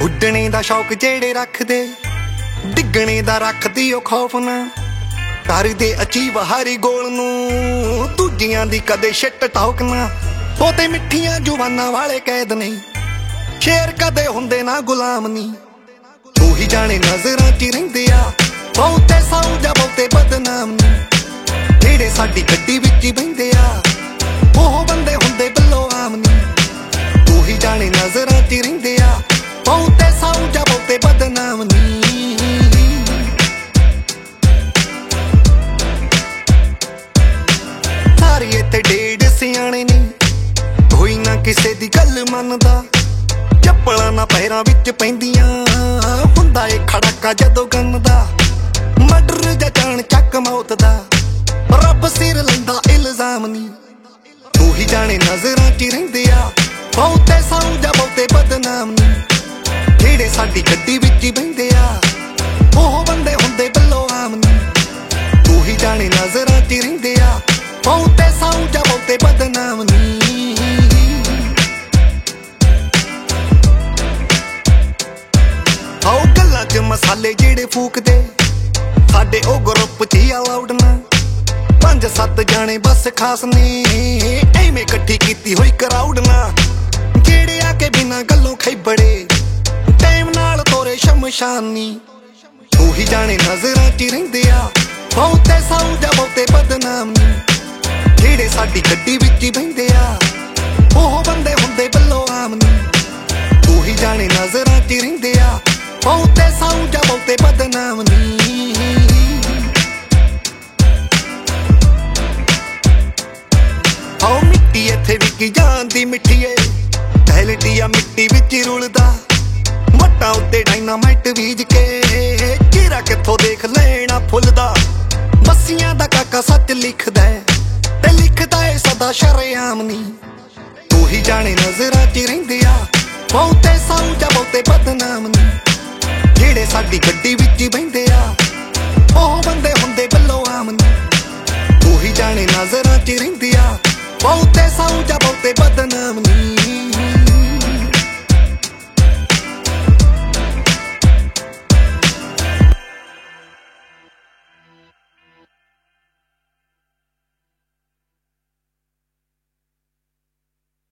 ਉੱਡਣੇ ਦਾ ਸ਼ੌਕ ਜਿਹੜੇ ਰੱਖਦੇ, ਡਿੱਗਣੇ ਦਾ ਰੱਖਦੀ ਉਹ ਖੌਫ ਨਾ। ਕਰਦੇ ਅਚੀਵ ਹਰੀ ਗੋਲ ਨੂੰ, ਦੂਜਿਆਂ ਦੀ ਕਦੇ ਛਿੱਟ ਟੌਕ ਨਾ। ਉਹ ਤੇ ਮਿੱਠੀਆਂ ਜੁਬਾਨਾਂ ਵਾਲੇ ਕੈਦ ਨਹੀਂ, ਸ਼ੇਰ ਕਦੇ ਹੁੰਦੇ ਨਾ ਗੁਲਾਮ ਨਹੀਂ। ਤੂੰ ਹੀ ਜਾਣੇ ਨਜ਼ਰਾਂ 'ਚ ਰਹਿੰਦੇ ਆ ਬਹੁਤੇ ਸਾਊ ਜਾਂ ਬਹੁਤੇ ਬਦਨਾਮ ਨਹੀਂ। ਜਿਹੜੇ ਸਾਡੀ ਗੱਡੀ ਵਿੱਚ ਹੀ ਬਹਿੰਦੇ ਆ ਉਹ ਬੰਦੇ ਹੁੰਦੇ ਬਿੱਲੋ ਆਮ ਨਹੀਂ। ਤੂੰ ਹੀ ਜਾਣੇ ਨਜ਼ਰਾਂ 'ਚ ਰਹਿੰਦੇ ਆ ਬਹੁਤੇ ਸਾਊ ਜਾਂ ਬਹੁਤੇ ਬਦਨਾਮ ਨਹੀਂ। ਸਾਰੇ ਇੱਥੇ ਡੇਢ ਸਿਆਣੇ ਨਹੀਂ, ਕੋਈ ਨਾ ਕਿਸੇ ਦੀ ਗੱਲ ਮੰਨਦਾ। ਚੱਪਲਾਂ ਨਾ ਪੈਰਾਂ ਵਿੱਚ ਪੈਂਦੀਆਂ, ਹੁੰਦਾ ਏ ਖੜਾਕਾ ਜਦੋਂ ਗੰਨ ਦਾ। ਮਰਡਰ ਜਾਂ ਜਾਣ ਚੱਕ ਮੌਤ ਦਾ, ਰੱਬ ਸਿਰ ਲੈਂਦਾ ਇਲਜ਼ਾਮ ਨਹੀਂ। ਤੂੰ ਹੀ ਜਾਣੇ ਨਜ਼ਰਾਂ 'ਚ ਰਹਿੰਦੇ ਆ ਬਹੁਤੇ ਸਾਊ ਜਾਂ ਬਹੁਤੇ ਬਦਨਾਮ ਨਹੀਂ। ਜਿਹੜੇ ਸਾਡੀ ਗੱਡੀ ਵਿੱਚ ਹੀ ਬਹਿੰਦੇ ਆ ਉਹ ਬੰਦੇ ਹੁੰਦੇ ਬਿੱਲੋ ਆਮ ਨਹੀਂ। ਤੂੰ ਹੀ ਜਾਣੇ ਨਜ਼ਰਾਂ 'ਚ ਰਹਿੰਦੇ ਆ ਬਹੁਤੇ ਸਾਊ ਜਾਂ ਬਹੁਤੇ ਬਦਨਾਮ ਨਹੀਂ। ਆਓ ਗੱਲਾਂ 'ਚ ਮਸਾਲੇ ਜਿਹੜੇ ਫੂਕਦੇ, ਸਾਡੇ ਉਹ ਗਰੁੱਪ 'ਚ ਹੀ ਅਲਾਉਡ ਨਾ। 5-7 ਜਾਣੇ ਬਸ ਖਾਸ ਨੇ, ਐਵੇਂ ਇਕੱਠੀ ਕੀਤੀ ਹੋਈ ਕਰਾਊਡ ਨਾ। ਜਿਹੜੇ ਆ ਕੇ ਬਿਨਾਂ ਗੱਲੋਂ ਖੈਬੜੇ, ਟਾਈਮ ਨਾਲ ਤੋਰੇ ਸ਼ਮਸ਼ਾਨ ਨੀ। ਤੂੰ ਹੀ ਜਾਣੇ ਨਜ਼ਰਾਂ 'ਚ ਰਹਿੰਦੇ ਆ ਬਹੁਤੇ ਸਾਊ ਜਾਂ ਬਹੁਤੇ ਬਦਨਾਮ ਨੀ। ਜਿਹੜੇ ਸਾਡੀ ਗੱਡੀ ਵਿੱਚ ਹੀ ਬਹਿੰਦੇ ਆ ਉਹ ਬੰਦੇ ਹੁੰਦੇ ਬਿੱਲੋ ਆਮ ਨੀ। ਤੂੰ ਹੀ ਜਾਣੇ ਨਜ਼ਰਾਂ 'ਚ ਰਹਿੰਦੇ ਆ ਬਹੁਤੇ ਸਾਊ ਜਾਂ ਬਹੁਤੇ ਬਦਨਾਮ ਨੀ। ਆਓ ਮਿੱਟੀ ਇੱਥੇ ਵਿਕੀ ਜਾਂਦੀ ਮਿੱਠੀ ਏ, ਟੈਲਟੀ ਆ ਮਿੱਟੀ ਵਿੱਚ ਰੁਲਦਾ। ਮੱਟਾਂ ਉੱਤੇ ਡਾਇਨਾਮਾਈਟ ਬੀਜ ਕੇ, ਚਿਹਰਾ ਕਿੱਥੋਂ ਦੇਖ ਲੈਣਾ ਫੁੱਲਦਾ। ਬੱਸੀਆਂ ਦਾ ਕਾਕਾ ਸੱਚ ਲਿਖਦਾ ਤੇ ਲਿਖਦਾ ਏ ਸਦਾ ਸ਼ਰੇਆਮ ਨੀ। ਤੂੰ ਹੀ ਜਾਣੇ ਨਜ਼ਰਾਂ 'ਚ ਰਹਿੰਦੇ ਆ ਬਹੁਤੇ ਸਾਊ ਜਾਂ